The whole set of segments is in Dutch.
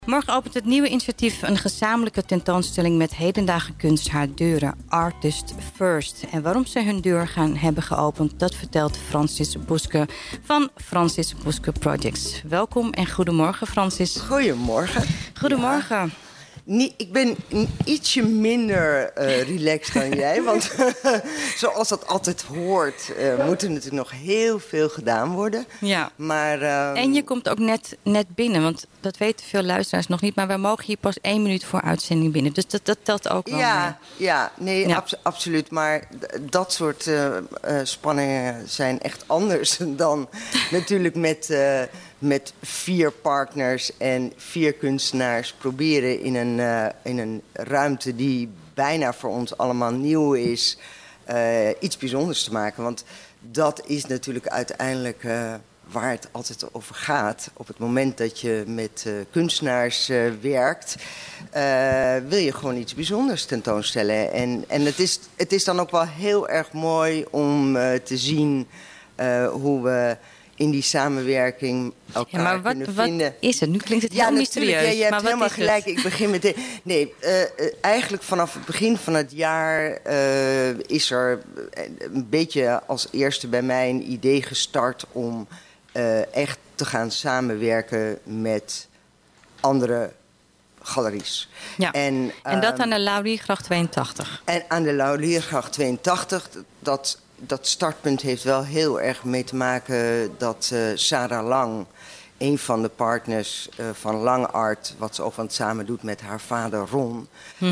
Morgen opent het nieuwe initiatief een gezamenlijke tentoonstelling met hedendaagse kunst haar deuren. Artist First. En waarom ze hun deur hebben geopend, dat vertelt Francis Boeske van Francis Boeske Projects. Welkom en goedemorgen, Francis. Goedemorgen. Goedemorgen. Ja. Ik ben ietsje minder relaxed dan jij, want zoals dat altijd hoort, moet er natuurlijk nog heel veel gedaan worden. Ja. Maar, en je komt ook net binnen, want dat weten veel luisteraars nog niet, maar wij mogen hier pas 1 minuut voor uitzending binnen. Dus dat telt ook wel mee. Absoluut. Maar dat soort spanningen zijn echt anders dan natuurlijk met 4 partners en 4 kunstenaars proberen in een ruimte die bijna voor ons allemaal nieuw is, iets bijzonders te maken. Want dat is natuurlijk uiteindelijk waar het altijd over gaat. Op het moment dat je met kunstenaars werkt, wil je gewoon iets bijzonders tentoonstellen. En het is dan ook wel heel erg mooi om te zien hoe we in die samenwerking elkaar kunnen vinden. Wat is het? Nu klinkt het heel mysterieus. Ja, je hebt maar helemaal gelijk. Ik begin meteen. Nee, eigenlijk vanaf het begin van het jaar is er een beetje als eerste bij mij een idee gestart om echt te gaan samenwerken met andere galeries. Ja. En dat aan de Lauriergracht 82. En aan de Lauriergracht 82, dat startpunt heeft wel heel erg mee te maken dat Sarah Lang, een van de partners van Lang Art, wat ze ook aan het samen doet met haar vader Ron,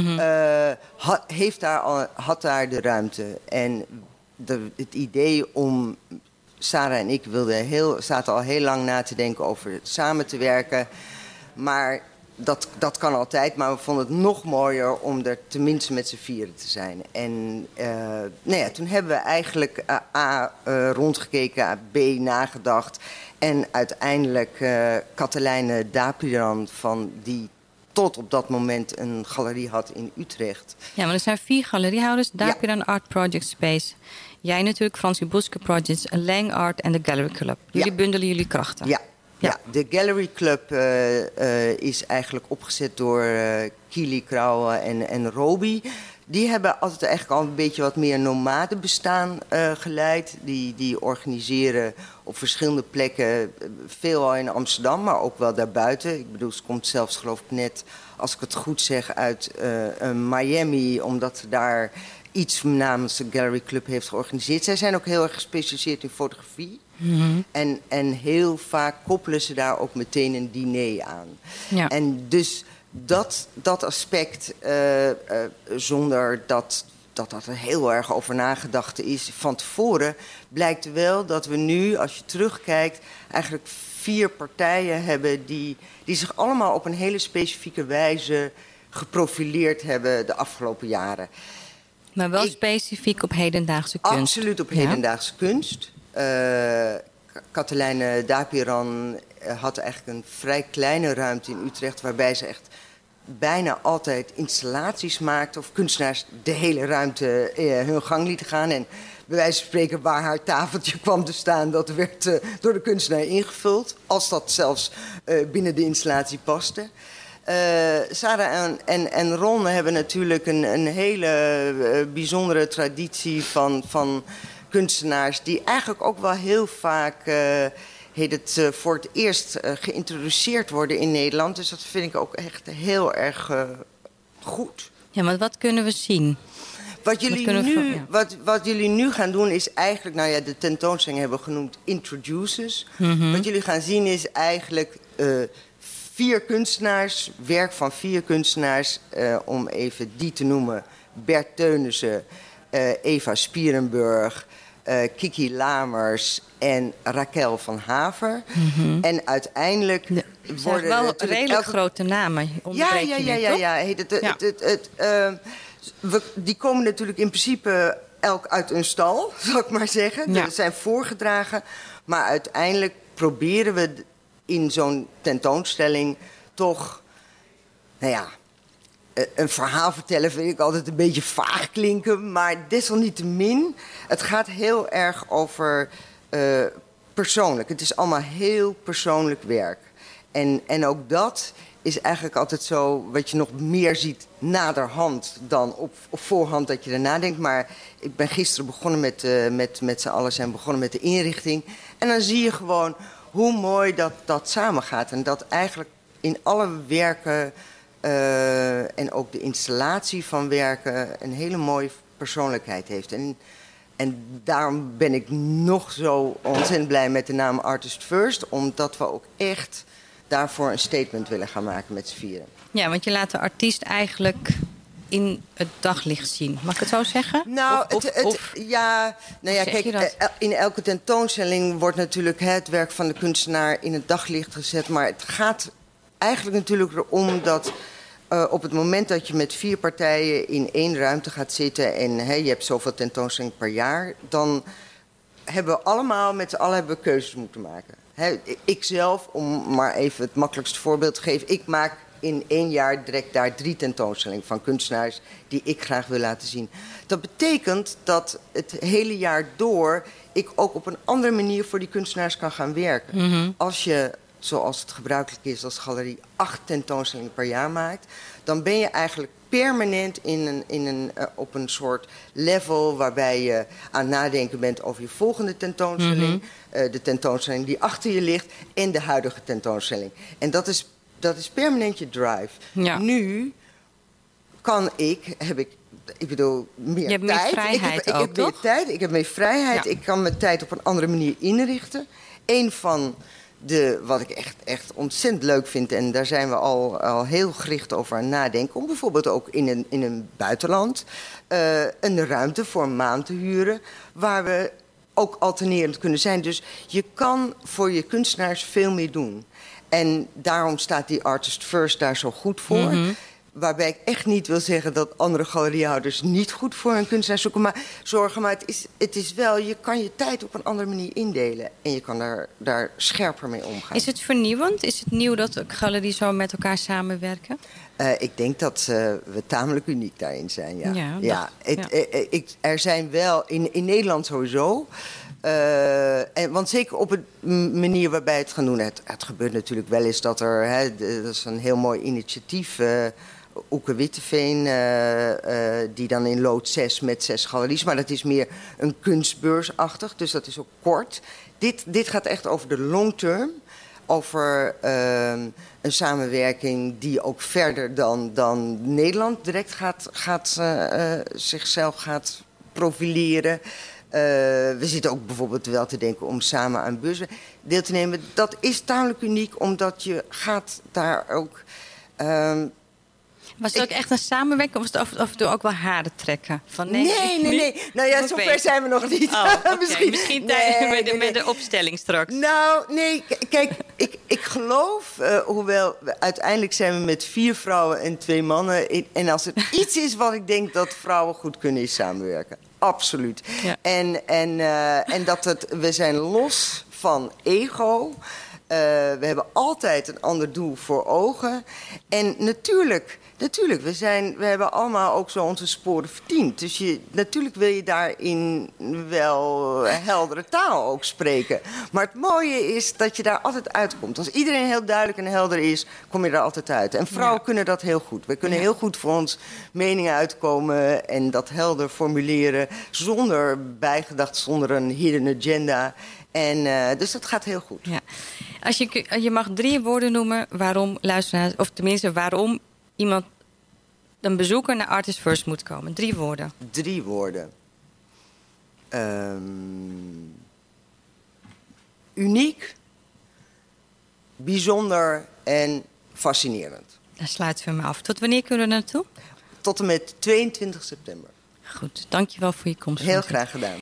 had daar de ruimte. En het idee om, Sarah en ik zaten al heel lang na te denken over samen te werken. Maar dat kan altijd, maar we vonden het nog mooier om er tenminste met z'n 4 te zijn. En toen hebben we eigenlijk A, rondgekeken, B, nagedacht. En uiteindelijk Katelijne Dapiran, die tot op dat moment een galerie had in Utrecht. Ja, maar er zijn 4 galeriehouders. Dapiran Art Project Space. Jij natuurlijk, Francis Boeske Projects, Lang Art en de Gallery Club. Jullie bundelen jullie krachten. Ja, de Gallery Club is eigenlijk opgezet door Kili Krauwe en Roby. Die hebben altijd eigenlijk al een beetje wat meer nomadenbestaan geleid. Die organiseren op verschillende plekken, veelal in Amsterdam, maar ook wel daarbuiten. Ik bedoel, ze komt zelfs, geloof ik net, als ik het goed zeg, uit Miami, omdat ze daar iets namens de Gallery Club heeft georganiseerd. Zij zijn ook heel erg gespecialiseerd in fotografie. Mm-hmm. En heel vaak koppelen ze daar ook meteen een diner aan. Ja. En dus dat aspect, zonder dat er heel erg over nagedacht is van tevoren, blijkt wel dat we nu, als je terugkijkt, eigenlijk 4 partijen hebben die zich allemaal op een hele specifieke wijze geprofileerd hebben de afgelopen jaren. Maar wel specifiek op hedendaagse kunst. Absoluut op hedendaagse kunst. Katelijne Dapiran had eigenlijk een vrij kleine ruimte in Utrecht, waarbij ze echt bijna altijd installaties maakte of kunstenaars de hele ruimte hun gang lieten gaan. En bij wijze van spreken, waar haar tafeltje kwam te staan, dat werd door de kunstenaar ingevuld, als dat zelfs binnen de installatie paste. Sarah en Ron hebben natuurlijk een hele bijzondere traditie van kunstenaars die eigenlijk ook wel heel vaak voor het eerst geïntroduceerd worden in Nederland. Dus dat vind ik ook echt heel erg goed. Ja, maar wat kunnen we zien? Wat jullie nu gaan doen is eigenlijk, de tentoonstelling hebben we genoemd Introduces. Mm-hmm. Wat jullie gaan zien is eigenlijk 4 kunstenaars, werk van 4 kunstenaars, om even die te noemen. Bert Teunissen, Eva Spierenburg, Kiki Lamers en Raquel van Haver. Mm-hmm. En uiteindelijk worden wel redelijk grote namen. Die komen natuurlijk in principe elk uit een stal, zal ik maar zeggen. Ja. Dat zijn voorgedragen. Maar uiteindelijk proberen we in zo'n tentoonstelling toch, een verhaal vertellen vind ik altijd een beetje vaag klinken. Maar desalniettemin, het gaat heel erg over persoonlijk. Het is allemaal heel persoonlijk werk. En ook dat is eigenlijk altijd zo wat je nog meer ziet naderhand dan op voorhand dat je erna denkt. Maar ik ben gisteren begonnen met z'n allen zijn begonnen met de inrichting. En dan zie je gewoon hoe mooi dat samengaat. En dat eigenlijk in alle werken en ook de installatie van werken een hele mooie persoonlijkheid heeft. En daarom ben ik nog zo ontzettend blij met de naam Artist First. Omdat we ook echt daarvoor een statement willen gaan maken met z'n vieren. Ja, want je laat de artiest eigenlijk in het daglicht zien. Mag ik het zo zeggen? Nou, kijk, in elke tentoonstelling wordt natuurlijk het werk van de kunstenaar in het daglicht gezet. Maar het gaat eigenlijk natuurlijk erom dat op het moment dat je met 4 partijen in 1 ruimte gaat zitten en je hebt zoveel tentoonstellingen per jaar, dan hebben we allemaal met z'n allen keuzes moeten maken. Ik zelf, om maar even het makkelijkste voorbeeld te geven, ik maak in 1 jaar direct daar 3 tentoonstellingen van kunstenaars die ik graag wil laten zien. Dat betekent dat het hele jaar door ik ook op een andere manier voor die kunstenaars kan gaan werken. Mm-hmm. Als je, zoals het gebruikelijk is als galerie, 8 tentoonstellingen per jaar maakt, dan ben je eigenlijk permanent op een soort level waarbij je aan het nadenken bent over je volgende tentoonstelling, mm-hmm. De tentoonstelling die achter je ligt en de huidige tentoonstelling. En dat is permanent je drive. Ja. Nu heb ik meer tijd. Meer vrijheid ik heb meer tijd, ik heb meer vrijheid. Ja. Ik kan mijn tijd op een andere manier inrichten. Een van wat ik echt ontzettend leuk vind, en daar zijn we al heel gericht over aan nadenken, om bijvoorbeeld ook in een buitenland een ruimte voor een maand te huren, waar we ook alternerend kunnen zijn. Dus je kan voor je kunstenaars veel meer doen. En daarom staat die Artist First daar zo goed voor. Mm-hmm. Waarbij ik echt niet wil zeggen dat andere galeriehouders niet goed voor hun kunstenaars zorgen. Maar het is wel, je kan je tijd op een andere manier indelen. En je kan daar scherper mee omgaan. Is het vernieuwend? Is het nieuw dat galeries zo met elkaar samenwerken? Ik denk dat we tamelijk uniek daarin zijn, ja. Er zijn wel, in Nederland sowieso. Want zeker op de manier waarbij het gaan doen. Het gebeurt natuurlijk wel eens dat dat is een heel mooi initiatief. Oeke Witteveen, die dan in lood 6 met 6 galeries. Maar dat is meer een kunstbeursachtig, dus dat is ook kort. Dit gaat echt over de long term. Over een samenwerking die ook verder dan Nederland direct zichzelf gaat profileren. We zitten ook bijvoorbeeld wel te denken om samen aan beurzen deel te nemen. Dat is tamelijk uniek, omdat je gaat daar ook... Was het ook echt een samenwerking of was het af en toe ook wel haren trekken? Van nee. Nou ja, zover zijn we nog niet. Misschien met de opstelling straks. Nou, nee, kijk, ik geloof, hoewel uiteindelijk zijn we met 4 vrouwen en 2 mannen. En als er iets is wat ik denk dat vrouwen goed kunnen, is samenwerken. Absoluut. Ja. En dat we zijn los van ego. We hebben altijd een ander doel voor ogen. En natuurlijk, we hebben allemaal ook zo onze sporen verdiend. Dus natuurlijk wil je daarin wel heldere taal ook spreken. Maar het mooie is dat je daar altijd uitkomt. Als iedereen heel duidelijk en helder is, kom je er altijd uit. En vrouwen kunnen dat heel goed. We kunnen heel goed voor ons meningen uitkomen en dat helder formuleren, zonder bijgedacht, zonder een hidden agenda. En dus dat gaat heel goed. Ja. Je mag 3 woorden noemen waarom luisteraars, of tenminste waarom iemand, een bezoeker naar Artist First moet komen. 3 woorden. 3 woorden. Uniek, bijzonder en fascinerend. Daar sluiten we me af. Tot wanneer kunnen we naartoe? Tot en met 22 september. Goed, dankjewel voor je komst. Heel graag gedaan.